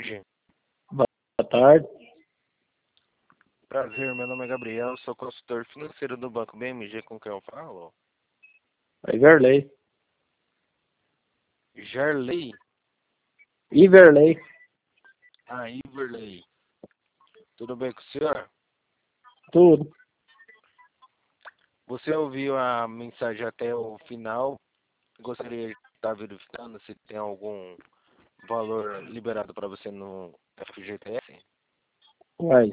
tarde. Boa tarde. Prazer, meu nome é Gabriel, sou consultor financeiro do Banco BMG, com quem eu falo? Iverley. Jarley? Iverley. Ah, Iverley. Tudo bem com o senhor? Tudo. Você ouviu a mensagem até o final? Gostaria de estar verificando se tem algum valor liberado para você no FGTS? Uai.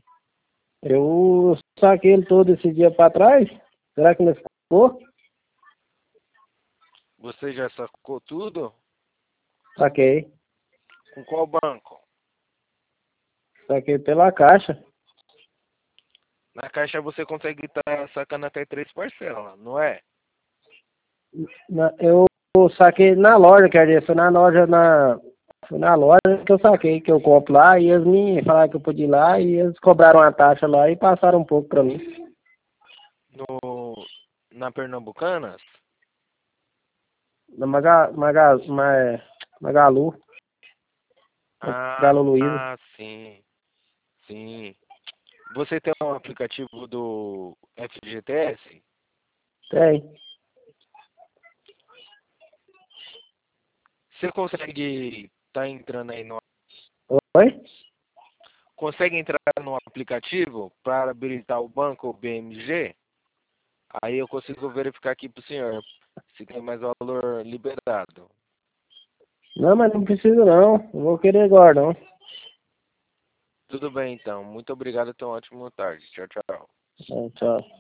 Eu saquei ele todo esse dia pra trás. Será que ainda ficou? Você já sacou tudo? Saquei. Com qual banco? Saquei pela caixa. Na Caixa você consegue estar sacando até 3 parcelas, não é? Eu saquei na loja, quer dizer, foi na loja que eu saquei, que eu compro lá, e eles me falaram que eu podia ir lá, e eles cobraram a taxa lá e passaram um pouco pra mim. Na Pernambucanas? Na Magalu. Magalu Luiza. Sim, sim. Você tem um aplicativo do FGTS? Tem. Você consegue estar entrando aí no... Oi? Consegue entrar no aplicativo para habilitar o banco BMG? Aí eu consigo verificar aqui para o senhor se tem mais valor liberado. Não, mas não precisa não. Não vou querer agora não. Tudo bem, então. Muito obrigado. Tenha uma ótima tarde. Tchau, tchau. Tchau.